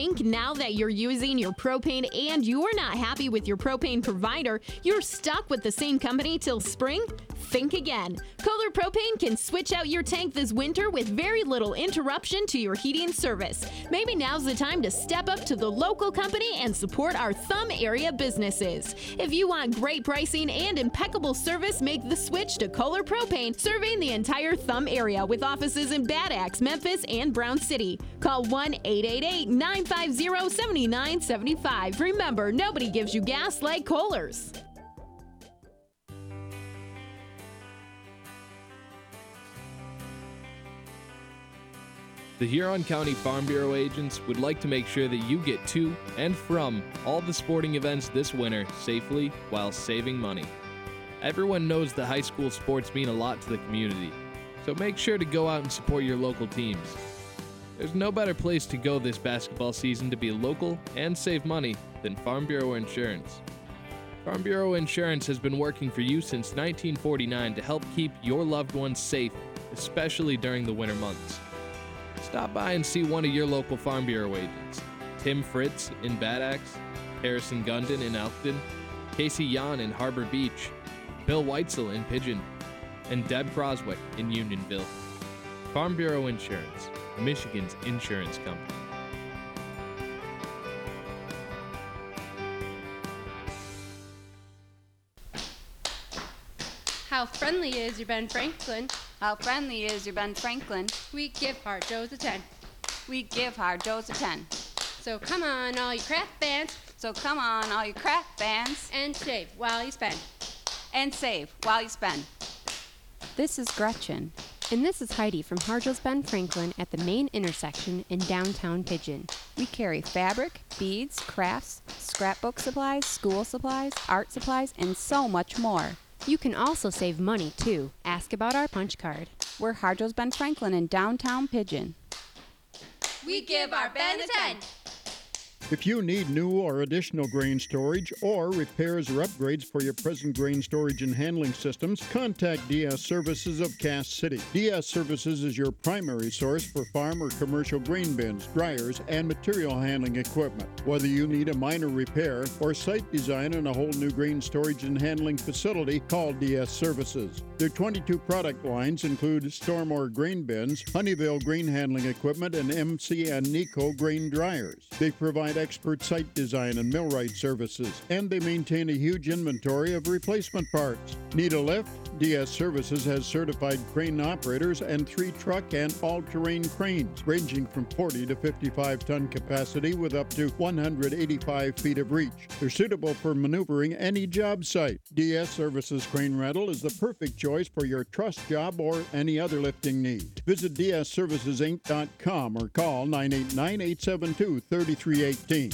think now that you're using your propane and you're not happy with your propane provider, you're stuck with the same company till spring? Think again. Kohler Propane can switch out your tank this winter with very little interruption to your heating service. Maybe now's the time to step up to the local company and support our Thumb area businesses. If you want great pricing and impeccable service, make the switch to Kohler Propane, serving the entire Thumb area with offices in Bad Axe, Memphis, and Brown City. Call 1-888-950-7975. Remember, nobody gives you gas like Kohler's. The Huron County Farm Bureau agents would like to make sure that you get to and from all the sporting events this winter safely while saving money. Everyone knows that high school sports mean a lot to the community, so make sure to go out and support your local teams. There's no better place to go this basketball season to be local and save money than Farm Bureau Insurance. Farm Bureau Insurance has been working for you since 1949 to help keep your loved ones safe, especially during the winter months. Stop by and see one of your local Farm Bureau agents. Tim Fritz in Bad Axe, Harrison Gundon in Elkton, Casey Yan in Harbor Beach, Bill Weitzel in Pigeon, and Deb Croswick in Unionville. Farm Bureau Insurance, Michigan's insurance company. How friendly is your Ben Franklin? How friendly is your Ben Franklin? We give Hard Joe's a 10. We give Hard Joe's a 10. So come on, all you craft fans. So come on, all you craft fans. And save while you spend. And save while you spend. This is Gretchen. And this is Heidi from Hard Joe's Ben Franklin at the main intersection in downtown Pigeon. We carry fabric, beads, crafts, scrapbook supplies, school supplies, art supplies, and so much more. You can also save money, too. Ask about our punch card. We're Hard Joe's Ben Franklin in downtown Pigeon. We give our Ben a 10. If you need new or additional grain storage or repairs or upgrades for your present grain storage and handling systems, contact DS Services of Cass City. DS Services is your primary source for farm or commercial grain bins, dryers, and material handling equipment. Whether you need a minor repair or site design on a whole new grain storage and handling facility, call DS Services. Their 22 product lines include Stormore grain bins, Honeyville grain handling equipment, and MC and Nico grain dryers. They provide expert site design and millwright services, and they maintain a huge inventory of replacement parts. Need a lift? DS Services has certified crane operators and 3 truck and all-terrain cranes, ranging from 40 to 55-ton capacity with up to 185 feet of reach. They're suitable for maneuvering any job site. DS Services Crane Rental is the perfect choice for your truss job or any other lifting need. Visit dsservicesinc.com or call 989-872-3318.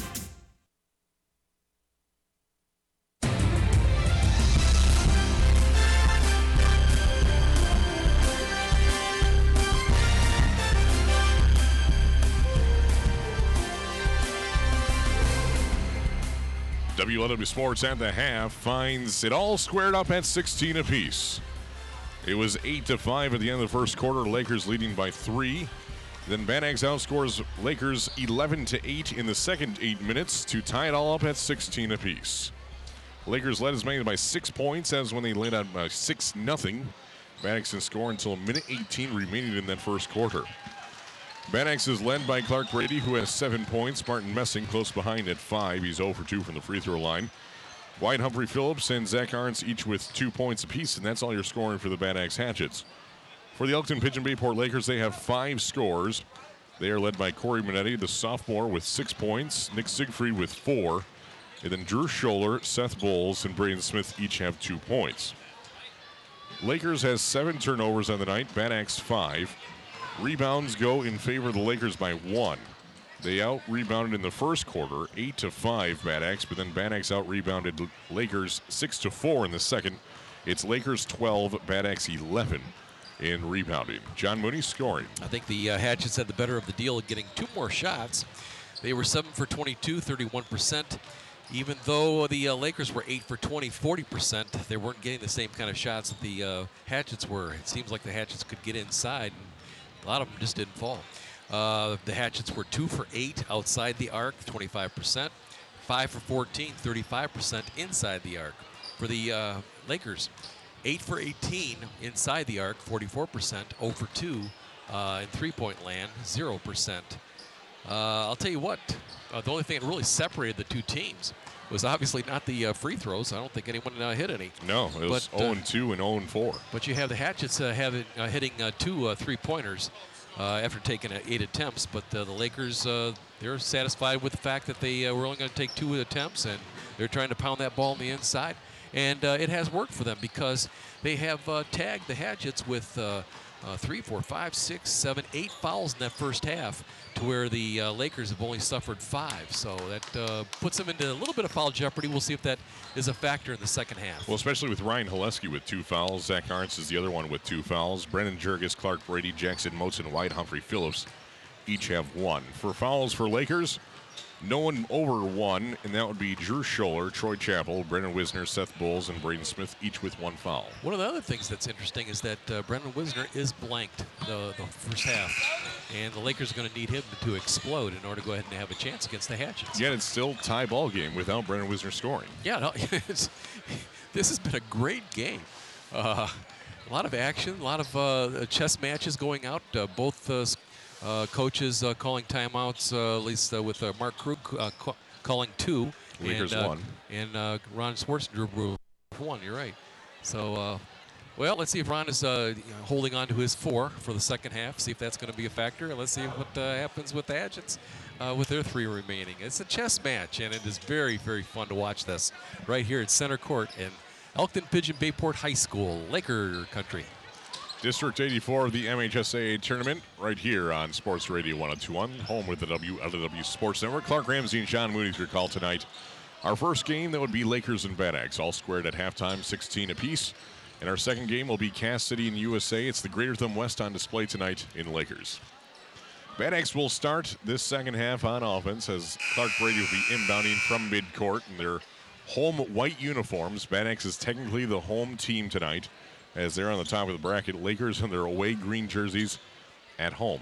WLW Sports at the half finds it all squared up at 16 apiece. It was 8-5 at the end of the first quarter. Lakers leading by 3. Then Bad Axe outscores Lakers 11-8 in the second 8 minutes to tie it all up at 16 apiece. Lakers led as many by 6 points as when they led out by 6-0. Bad Axe didn't score until minute 18 remaining in that first quarter. Bad Axe is led by Clark Brady, who has 7 points. Martin Messing close behind at 5. He's 0 for 2 from the free throw line. Wyatt Humphrey Phillips and Zach Arntz each with 2 points apiece, and that's all you're scoring for the Bad Axe Hatchets. For the Elkton Pigeon Bayport Lakers, they have 5 scores. They are led by Corey Minetti, the sophomore, with 6 points. Nick Siegfried with 4. And then Drew Scholler, Seth Bowles, and Braden Smith each have 2 points. Lakers has 7 turnovers on the night. Bad Axe 5. Rebounds go in favor of the Lakers by 1. They out-rebounded in the first quarter, 8-5 Bad Axe, but then Bad Axe out-rebounded Lakers 6-4 in the second. It's Lakers 12, Bad Axe 11 in rebounding. John Mooney scoring. I think the Hatchets had the better of the deal, getting 2 more shots. They were 7 for 22, 31%. Even though the Lakers were 8 for 20, 40%, they weren't getting the same kind of shots that the Hatchets were. It seems like the Hatchets could get inside, and a lot of them just didn't fall. The Hatchets were 2 for 8 outside the arc, 25%. 5 for 14, 35% inside the arc. For the Lakers, 8 for 18 inside the arc, 44%. 0 for 2 in three-point land, 0%. I'll tell you what, the only thing that really separated the two teams was obviously not the free throws. I don't think anyone hit any. No, it was 0-2 and 0-4. But you have the Hatchets hitting 2 three-pointers after taking 8 attempts. But the Lakers, they're satisfied with the fact that they were only going to take 2 attempts, and they're trying to pound that ball on the inside. And it has worked for them because they have tagged the Hatchets with 3, 4, 5, 6, 7, 8 fouls in that first half, to where the Lakers have only suffered 5. So that puts them into a little bit of foul jeopardy. We'll see if that is a factor in the second half. Well, especially with Ryan Haleski with 2 fouls. Zach Arntz is the other one with 2 fouls. Brennan Jurgis, Clark Brady, Jackson Moten White, Humphrey Phillips each have 1. For fouls for Lakers, no one over 1, and that would be Drew Scholler, Troy Chappell, Brendan Wisner, Seth Bowles, and Braden Smith, each with 1 foul. One of the other things that's interesting is that Brendan Wisner is blanked the first half, and the Lakers are going to need him to explode in order to go ahead and have a chance against the Hatchets. Yet it's still tie ball game without Brendan Wisner scoring. Yeah, no, this has been a great game. A lot of action, a lot of chess matches going out. Both coaches calling timeouts, at least with Mark Krug calling 2. Lakers and, 1. And Ron Schwarzenegger 1, you're right. So, well, let's see if Ron is holding on to his 4 for the second half, see if that's going to be a factor. And let's see what happens with the Hatchets with their 3 remaining. It's a chess match, and it is very, very fun to watch this right here at center court in Elkton Pigeon Bayport High School, Laker country. District 84 of the MHSAA tournament right here on Sports Radio 102.1, home with the WLW Sports Network. Clark Ramsey and Sean Mooney's your call tonight. Our first game, that would be Lakers and Bad Axe, all squared at halftime, 16 apiece. And our second game will be Cass City and USA. It's the Greater Thumb West on display tonight in Lakers. Bad Axe will start this second half on offense as Clark Brady will be inbounding from midcourt in their home white uniforms. Bad Axe is technically the home team tonight, as they're on the top of the bracket. Lakers in their away green jerseys at home.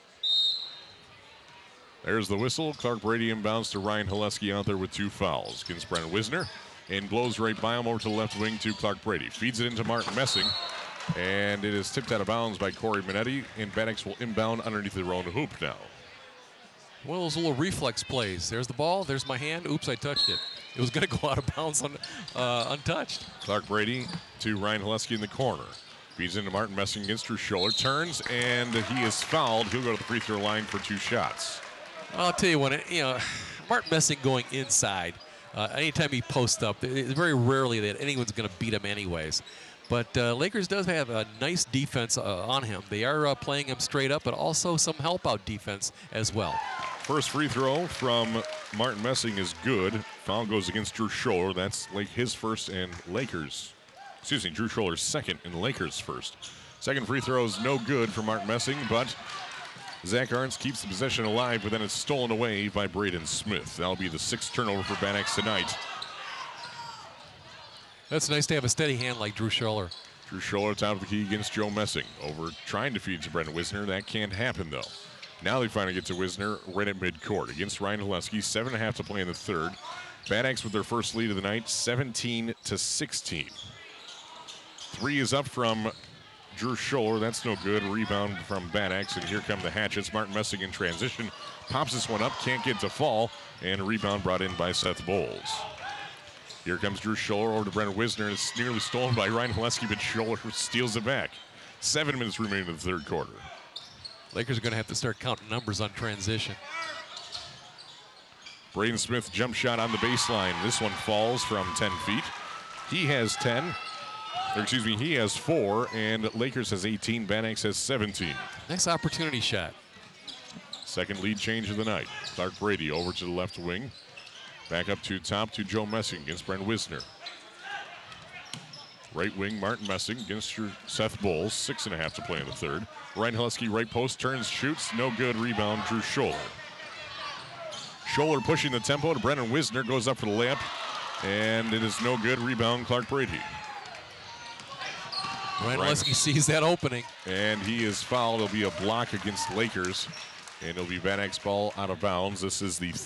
There's the whistle. Clark Brady inbounds to Ryan Haleski out there with 2 fouls against Brennan Wisner, and blows right by him over to the left wing to Clark Brady. Feeds it into Martin Messing, and it is tipped out of bounds by Corey Minetti, and Bad Axe will inbound underneath their own hoop now. One of those little reflex plays. There's the ball. There's my hand. Oops, I touched it. It was going to go out of bounds untouched. Clark Brady to Ryan Haleski in the corner. Feeds into Martin Messing against Drew Scholler. Turns, and he is fouled. He'll go to the free throw line for 2 shots. I'll tell you what, Martin Messing going inside, anytime he posts up, it's very rarely that anyone's going to beat him anyways. But Lakers does have a nice defense on him. They are playing him straight up, but also some help-out defense as well. First free throw from Martin Messing is good. Foul goes against Drew Scholler. That's his first and Lakers. Excuse me, Drew Scholler's second and Lakers' first. Second free throw is no good for Martin Messing, but Zach Arntz keeps the possession alive, but then it's stolen away by Braden Smith. That'll be the 6th turnover for Bad Axe tonight. That's nice to have a steady hand like Drew Scholler. Drew Scholler top of the key against Joe Messing. Over trying to feed to Brendan Wisner. That can't happen, though. Now they finally get to Wisner right at midcourt against Ryan Haleski. 7.5 to play in the third. Bad Axe with their first lead of the night, 17-16. 3 is up from Drew Scholler. That's no good. Rebound from Bad Axe, and here come the Hatchets. Martin Messing in transition. Pops this one up, can't get to fall, and a rebound brought in by Seth Bowles. Here comes Drew Scholler over to Brendan Wisner. It's nearly stolen by Ryan Haleski, but Scholler steals it back. 7 minutes remaining in the third quarter. Lakers are going to have to start counting numbers on transition. Braden Smith jump shot on the baseline. This one falls from 10 feet. He has 10. Or excuse me, he has 4, and Lakers has 18. Bad Axe has 17. Nice opportunity shot. Second lead change of the night. Clark Brady over to the left wing. Back up to top to Joe Messing against Brendan Wisner. Right wing, Martin Messing against Seth Bowles. 6.5 to play in the third. Ryan Haleski, right post, turns, shoots. No good. Rebound, Drew Scholler. Scholler pushing the tempo to Brendan Wisner. Goes up for the layup. And it is no good. Rebound, Clark Brady. Ryan Haleski sees that opening. And he is fouled. It'll be a block against Lakers. And it'll be Van Eyck's ball out of bounds. This is the